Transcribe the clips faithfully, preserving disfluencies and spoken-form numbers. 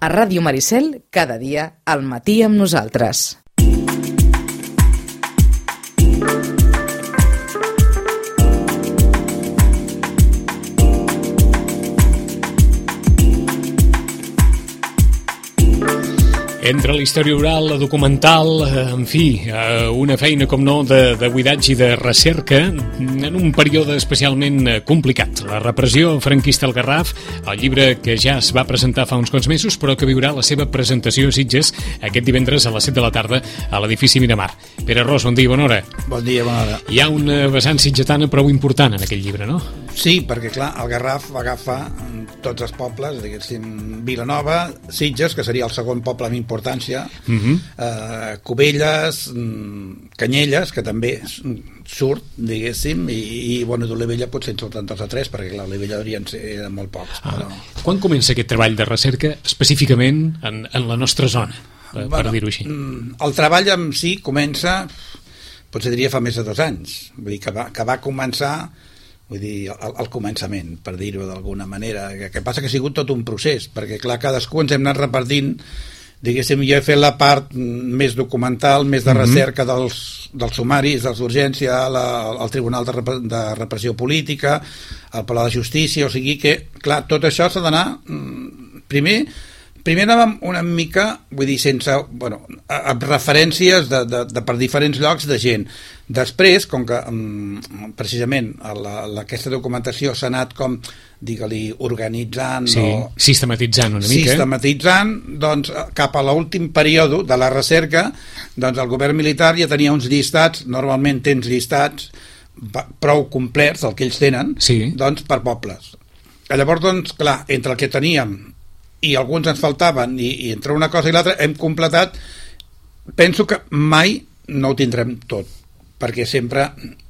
A Ràdio Maricel, cada dia, al matí amb nosaltres. Entre la història oral, la documental, en fi, una feina, com no, de, de buidatge i de recerca en un període especialment complicat. La repressió franquista al Garraf, el llibre que ja es va presentar fa uns quants mesos, però que viurà la seva presentació a Sitges aquest divendres a les set de la tarda a l'edifici Miramar. Pere Ros, bon dia, bona hora. Bon dia, bona hora. Hi ha una vessant sitgetana prou important en aquell llibre, no? Sí, perquè clar, el Garraf va agafar tots els pobles, diguéssim, Vilanova, Sitges, que seria el segon poble amb importància, uh-huh. eh, Cubelles, Canyelles, que també surt, diguéssim, i, i bueno, d'Olivella potser en surten tots a tres, perquè clar, Olivella eren, eren molt pocs. Ah. Però... Quan comença aquest treball de recerca específicament en, en la nostra zona, per, bueno, per dir-ho així? El treball en si comença, potser diria fa més de dos anys, vull dir que va, que va començar... Vull dir, al, al començament, per dir-ho d'alguna manera. El que passa que ha sigut tot un procés, perquè clar, cadascú ens hem anat repartint, diguéssim, jo he fet la part més documental, més de recerca dels, dels sumaris, dels d'urgència, la, el Tribunal de, Rep de Repressió Política, el Palau de Justícia, o sigui que, clar, tot això s'ha d'anar, primer, primer anàvem una mica, vull dir, sense, bueno, amb referències de, de, de per diferents llocs de gent. Després, com que precisament la, la, aquesta documentació s'ha anat com, digue-li, organitzant sí, o... sistematitzant una mica. Sistematitzant, doncs, cap a l'últim període de la recerca, doncs el govern militar ja tenia uns llistats, normalment tens llistats prou complets, el que ells tenen, sí. doncs, per pobles. Llavors, doncs, clar, entre el que teníem i alguns ens faltaven, i, i entre una cosa i l'altra hem completat, penso que mai no ho tindrem tot, perquè sempre,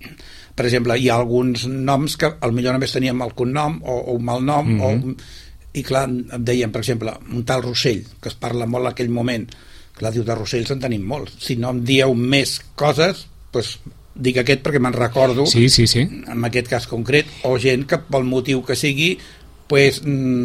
per exemple, hi ha alguns noms que potser només teníem el cognom o, o un mal nom, mm-hmm. o, i clar, dèiem, per exemple, un tal Rossell, que es parla molt en aquell moment, clar, diu, de Rossells en tenim molts, si no em dieu més coses, doncs dic aquest perquè me'n recordo, sí, sí, sí. en aquest cas concret, o gent que pel motiu que sigui, pues,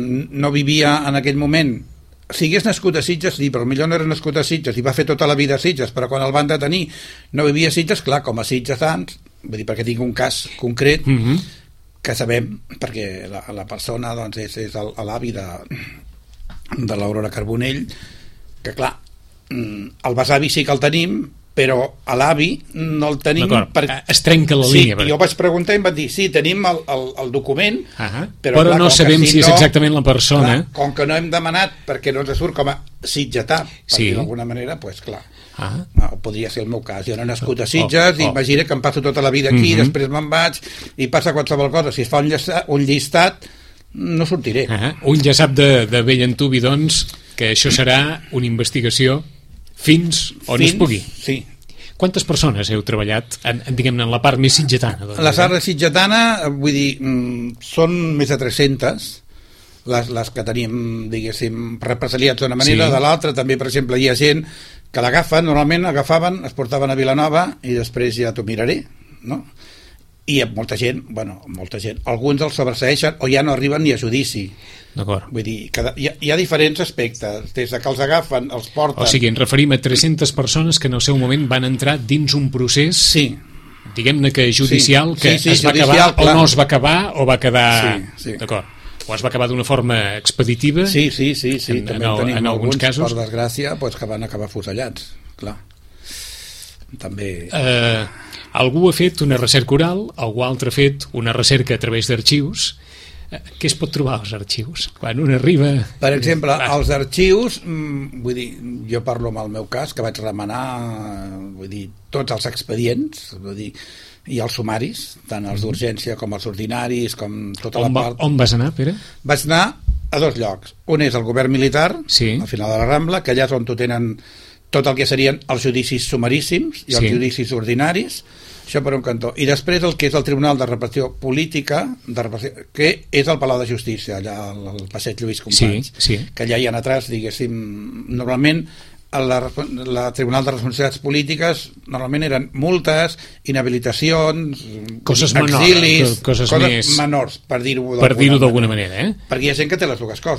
no vivia en aquell moment. Si hagués nascut a Sitges, sí, però potser no era nascut a Sitges i va fer tota la vida a Sitges, però quan el van detenir no vivia a Sitges, clar, com a sitgesans, vull dir, perquè tinc un cas concret mm-hmm. que sabem, perquè la, la persona doncs, és, és l'avi de, de l'Aurora Carbonell, que clar, el besavi sí que el tenim, però a l'avi no el tenim per... es trenca la sí, línia per... jo vaig preguntar i em van dir sí, tenim el, el, el document uh-huh. però, però clar, no sabem si, si és no, exactament la persona clar, com que no hem demanat perquè no ens surt com a sitgetà per sí. dir d'alguna manera, doncs pues, clar uh-huh. no, podria ser el meu cas, jo no he nascut a Sitges oh, oh. i imagina que em passo tota la vida aquí uh-huh. després me'n vaig i passa qualsevol cosa, si es fa un llistat, un llistat no sortiré uh-huh. Un ja sap de, de vell antuvi doncs que això serà una investigació fins on fins, es pugui. Sí. Quantes persones heu treballat en, en, diguem-ne, en la part més sitgetana? Doncs, la part sitgetana, vull dir, mm, són més de tres-centes les, les que tenim, diguéssim, represaliats d'una manera, sí. de l'altra. També, per exemple, hi ha gent que l'agafen, normalment agafaven, es portaven a Vilanova i després ja t'ho miraré, no? I hi ha molta gent, bueno, molta gent, alguns els sobreseeixen o ja no arriben ni a judici. D'acord. Vull dir, que hi ha, hi ha diferents aspectes, des de que els agafen, els porten... O sigui, ens referim a tres-centes persones que en el seu moment van entrar dins un procés, sí. diguem-ne que judicial, sí, que sí, sí, es va judicial, acabar clar. O no es va acabar o va quedar... Sí, sí. D'acord. O es va acabar d'una forma expeditiva. Sí, sí, sí, sí. En, també en, en tenim en alguns alguns, casos. per desgràcia, pues, que van acabar fusellats, clar. També... Eh, algú ha fet una recerca oral, algú altre ha fet una recerca a través d'arxius. Eh, què es pot trobar als arxius? Quan un arriba... Per exemple, ah. als arxius, vull dir, jo parlo amb el meu cas, que vaig remenar, vull dir, tots els expedients, vull dir, i els sumaris, tant els d'urgència com els ordinaris, com tota on la va, part... On vas anar, Pere? Vaig anar a dos llocs. Un és el govern militar, sí. al final de la Rambla, que allà és on tu tenen tot el que serien els judicis sumaríssims i els sí. judicis ordinaris, això per un cantó. I després el que és el Tribunal de Repressió Política, de repressió, que és el Palau de Justícia, allà al, al passeig Lluís Companys, sí, sí. que allà hi ha atrás, diguéssim, normalment la, la Tribunal de Responsabilitats Polítiques normalment eren multes, inhabilitacions, coses exilis, menors, coses, coses més... menors, per dir-ho per dir-ho d'alguna manera. manera, eh? Perquè hi ha gent que té les dues coses.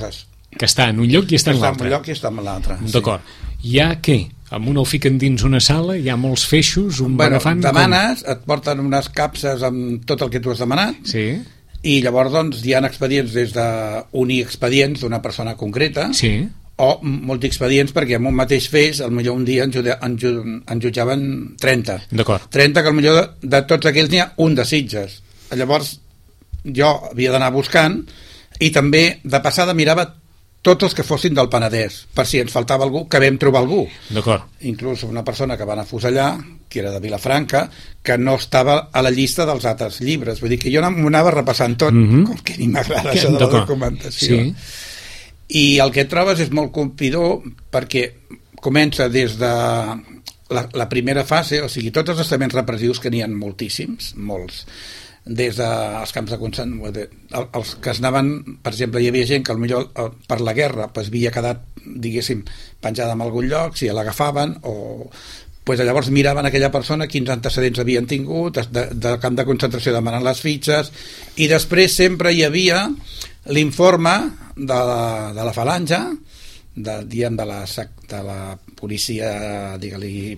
que està en un lloc i està en Està en l'altre. un lloc i està en l'altre. D'acord. Hi ha què? Amb un el fiquen dins una sala, hi ha molts feixos, un Bueno, va agafant... demanes, et porten unes capses amb tot el que tu has demanat, Sí, i llavors doncs, hi ha expedients des d'unir expedients d'una persona concreta, sí, o multiexpedients, perquè en un mateix feix, al millor un dia en, jude, en, ju, en jutjaven trenta. d'acord. trenta, que al millor de, de tots aquells n'hi ha un de Sitges. Llavors jo havia d'anar buscant, i també de passada mirava tots els que fossin del Penedès, per si ens faltava algú, que vam trobar algú. D'acord. Inclús una persona que van afusellar, que era de Vilafranca, que no estava a la llista dels altres llibres. Vull dir que jo m'ho anava repassant tot, Mhm. com que ni m'agrada això de la D'acord. documentació. Sí. I el que et trobes és molt colpidor, perquè comença des de la, la primera fase, o sigui, tots els estaments repressius, que n'hi ha moltíssims, molts, des dels camps de concentració, els que es anaven, per exemple, hi havia gent que potser per la guerra pues, havia quedat, diguéssim, penjada en algun lloc, si l'agafaven, o pues, llavors miraven aquella persona quins antecedents havien tingut, de, del camp de concentració demanant les fitxes, i després sempre hi havia l'informe de la, de la falange, de, diguem, de la, de la policia, digue-li,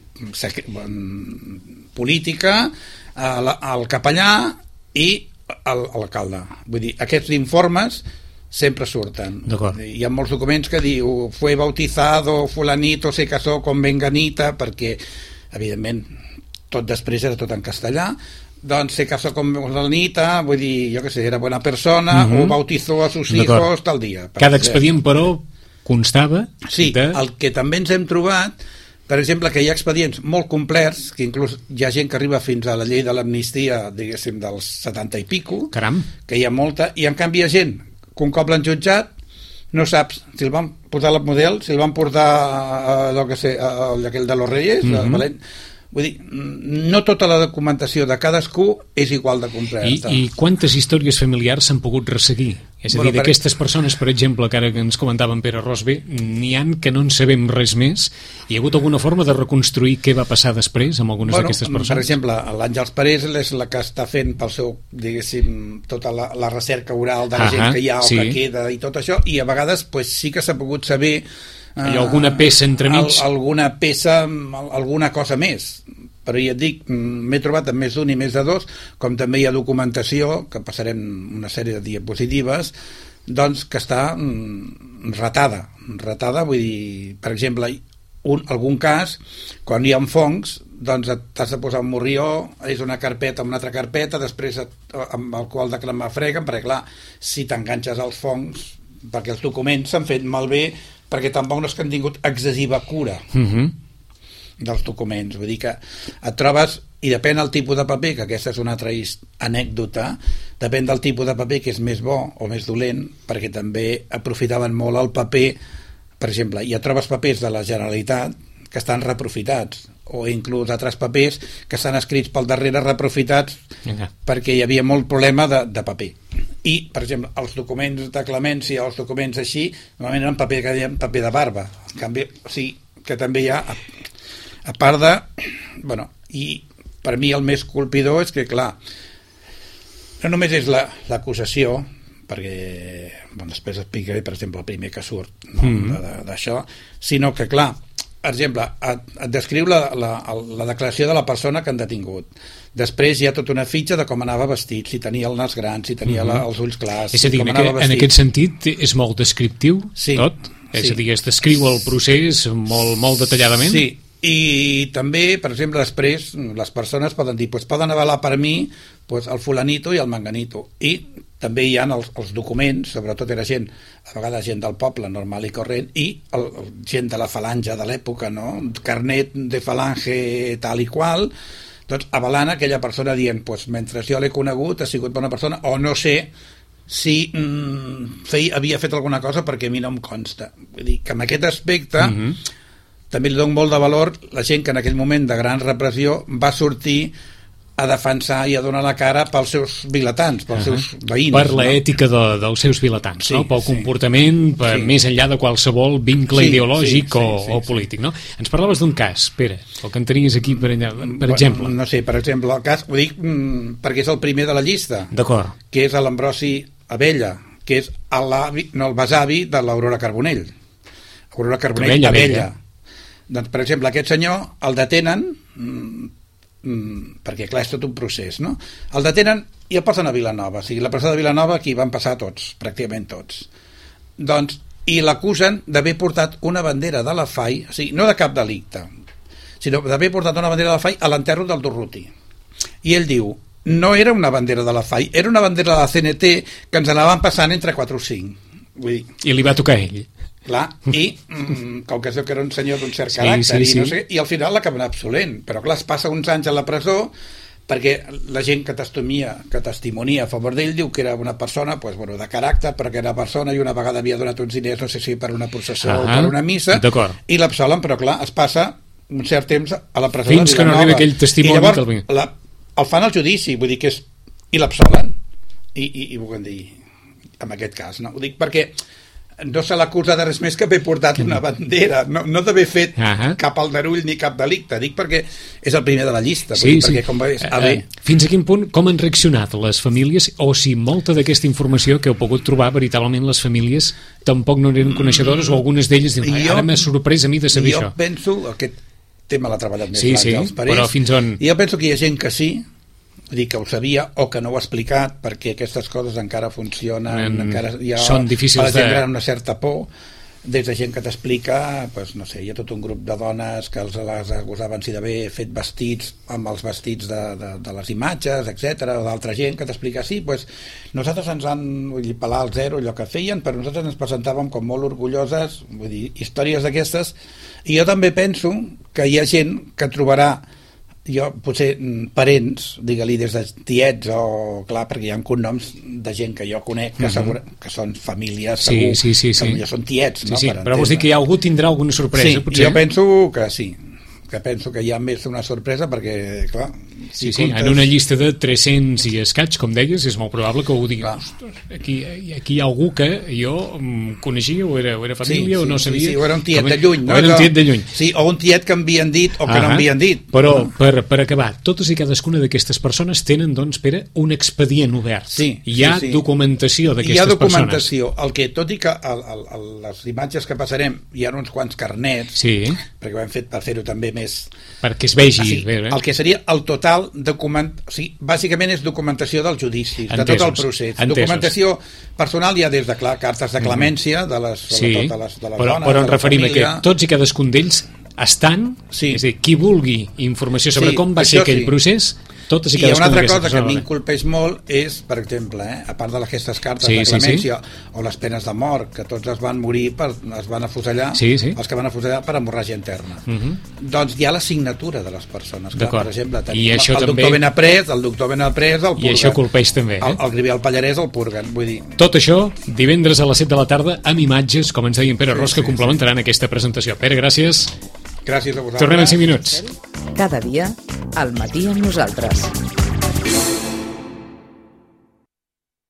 política, el capellà i l'alcalde. Vull dir, aquests informes sempre surten. Hi ha molts documents que diu fue bautizado fulanito, se casó con venganita, perquè evidentment tot després era tot en castellà, doncs se casó con fulanita, vull dir, jo què sé, era bona persona, uh-huh. o bautizó a sus hijos tal dia. Cada expedient, però, constava sí, de... el que també ens hem trobat, per exemple, que hi ha expedients molt complets, que inclús hi ha gent que arriba fins a la llei de l'amnistia, diguéssim, dels setanta i pico, Caram. que hi ha molta, i en canvi hi ha gent que un cop l'han jutjat no saps si el van portar al model, si el van portar a, a, que sé, a, a aquell de los Reyes, mm-hmm. a Valent. Vull dir, no tota la documentació de cadascú és igual de completa. I, i quantes històries familiars s'han pogut resseguir? És a Bueno, dir, d'aquestes persones, per exemple, que ara que ens comentava en Pere Rosbe, n'hi han que no en sabem res més. Hi ha hagut alguna forma de reconstruir què va passar després amb algunes bueno, d'aquestes persones? Per exemple, l'Àngels Parés és la que està fent pel seu, diguéssim, tota la, la recerca oral de la ah, gent que hi ha o sí. que queda i tot això, i a vegades pues, sí que s'ha pogut saber Hi ha alguna peça entremig? Al, alguna peça, alguna cosa més. Però ja et dic, m'he trobat amb més d'un i més de dos, com també hi ha documentació, que passarem una sèrie de diapositives, doncs que està mm, ratada. Ratada, vull dir, per exemple, un, algun cas, quan hi ha fongs, doncs t'has de posar un morrió, és una carpeta amb una altra carpeta, després et, amb el qual de cremar freguen, perquè clar, si t'enganxes als fongs, perquè els documents s'han fet malbé, perquè tampoc no és que han tingut excessiva cura uh-huh. dels documents, vull dir que et trobes, i depèn del tipus de paper, que aquesta és una altra anècdota, depèn del tipus de paper que és més bo o més dolent, perquè també aprofitaven molt el paper, per exemple, ja trobes papers de la Generalitat que estan reaprofitats, o inclús altres papers que estan escrits pel darrere reaprofitats Vinga. perquè hi havia molt problema de, de paper. I, per exemple, els documents de clemència o els documents així, normalment eren paper, que deien paper de barba. En canvi, o sigui, que també hi ha, a, a part de... Bueno, i per mi el més colpidor és que, clar, no només és l'acusació, la, perquè bueno, després explicaré, per exemple, el primer que surt no, mm. d'això, sinó que, clar, per exemple, et, et descriu la, la, la declaració de la persona que han detingut. Després hi ha tota una fitxa de com anava vestit, si tenia el nas gran, si tenia la, els ulls clars... És a dir, com en, aquest, en aquest sentit és molt descriptiu, sí, tot? És sí. a dir, es descriu el procés molt, molt detalladament? Sí, i també, per exemple, després les persones poden dir, pues, poden avalar per mi pues, el fulanito i el manganito. I també hi ha els, els documents, sobretot era gent, a vegades gent del poble, normal i corrent, i el, el, gent de la falange de l'època, no? Carnet de falange tal i qual, doncs avalant aquella persona dient, pues, mentre jo l'he conegut ha sigut bona persona, o no sé si mm, fei, havia fet alguna cosa perquè a mi no em consta. Vull dir que en aquest aspecte mm-hmm. també li dono molt de valor la gent que en aquell moment de gran repressió va sortir a defensar i a donar la cara pels seus vilatans, pels uh-huh. seus veïns. Per l'ètica no? de, dels seus vilatans, sí, no? Pel sí. comportament, per, sí. més enllà de qualsevol vincle sí, ideològic sí, sí, o, sí, o polític. No? Ens parlaves d'un cas, Pere, el que en tenies aquí, per, allà, per exemple. No sé, per exemple, el cas, ho dic mm, perquè és el primer de la llista, D'acord. que és l'Ambrosi Abella, que és l'avi, no, el besavi de l'Aurora Carbonell. Aurora Carbonell, Abella, Abella. Abella. Doncs, per exemple, aquest senyor el detenen, mm, mm, perquè clar, és tot un procés, no? El detenen i el posen a Vilanova. O sigui, la presó de Vilanova aquí van passar tots, pràcticament tots. Doncs, i l'acusen d'haver portat una bandera de la F A I, o sigui, no de cap delicte, sinó d'haver portat una bandera de la F A I a l'enterro del Durruti. I ell diu, no era una bandera de la F A I, era una bandera de la C N T que ens anaven passant entre quatre o cinc. Vull dir, I li va tocar a ell. clar, i mm, com que es veu que era un senyor d'un cert Sí, caràcter, sí, sí. I, no sé, i al final l'acaben absolent, però clar, es passa uns anys a la presó perquè la gent que testimonia, que testimonia a favor d'ell diu que era una persona pues, bueno, de caràcter, perquè era persona i una vegada havia donat uns diners, no sé si per una processó o per una missa, i l'absolen, però clar, es passa un cert temps a la presó fins que no arriba aquell testimoni. I llavors que el... La, el fan al judici, vull dir que és, i l'absolen, i, i, i vull dir, en aquest cas, no? Ho dic perquè no se l'acusa de res més que haver portat una bandera, no, no d'haver fet uh -huh. cap aldarull ni cap delicte, dic perquè és el primer de la llista, sí, dir, sí. perquè com veus, a bé... Fins a quin punt, com han reaccionat les famílies, o si molta d'aquesta informació que heu pogut trobar, veritablement les famílies tampoc no eren coneixedores, o algunes d'elles diuen, ara m'ha sorprès a mi de saber jo això. Jo penso, aquest tema l'ha treballat més sí, sí, els parells, però fins on... i jo penso que hi ha gent que sí, dir que ho sabia o que no ho ha explicat perquè aquestes coses encara funcionen, en, encara hi ha, són difícils per exemple, de... una certa por, des de gent que t'explica, pues, no sé, hi ha tot un grup de dones que els les acusaven si d'haver fet vestits amb els vestits de, de, de les imatges, etcètera, o d'altra gent que t'explica, sí, pues, nosaltres ens han, vull dir, pelar al zero allò que feien, però nosaltres ens presentàvem com molt orgulloses, vull dir, històries d'aquestes, i jo també penso que hi ha gent que trobarà jo, potser parents, digue-li des de tiets o, clar, perquè hi ha cognoms de gent que jo conec que, segur, que són famílies, segur, sí, sí, sí, sí. que potser són tiets, no? Sí, sí, per però vols dir que hi ha algú tindrà alguna sorpresa, sí, potser? Jo penso que sí, que penso que hi ha més una sorpresa perquè, clar... Si sí, sí, comptes... en una llista de tres-cents i escaig, com deies, és molt probable que ho digui, ostres, aquí, aquí hi ha algú que jo coneixia, o era, o era família, sí, sí, o no sabia... Sí, sí, o era un tiet de lluny, no? O era un tiet de lluny. Sí, o un tiet que havien dit o que ah, no havien dit. Però, per, per acabar, totes i cadascuna d'aquestes persones tenen, doncs, Pere, un expedient obert. Sí, hi ha sí, sí. documentació d'aquestes persones. Hi ha documentació. Persones. El que, tot i que el, el, el, les imatges que passarem hi ha uns quants carnets, sí. perquè ho hem fet per fer-ho també més... Perquè es vegi. Ah, sí, bé, eh? El que seria el total document... O sigui, bàsicament és documentació dels judicis, entesos, de tot el procés. Entesos. Documentació personal hi ha des de, clar, cartes de clemència de les, sí, de les, de les però, dones, però ens de la referim família. a que tots i cadascun d'ells estan, sí. És a dir, qui vulgui informació sobre sí, com va ser aquell sí. procés, totes i, I hi ha una altra cosa que persones. m'inculpeix molt és, per exemple, eh, a part de aquestes cartes sí, de clemència sí, sí. o les penes de mort, que tots es van morir, per, es van afusellar, sí, sí. els que van afusellar per hemorràgia interna. Uh -huh. Doncs hi ha la signatura de les persones. Clar, per exemple, tenim I el, això el també... doctor Benaprés, el doctor Benaprés, el purguen. I això colpeix també. Eh? El, el Grivià al Pallarès el purguen. Vull dir... Tot això, divendres a les set de la tarda, amb imatges, com ens deia en Pere sí, Ros, que sí, complementaran sí. aquesta presentació. Pere, gràcies. Gràcies a vosaltres. Tornem en cinc minuts. Cada dia, al matí amb nosaltres.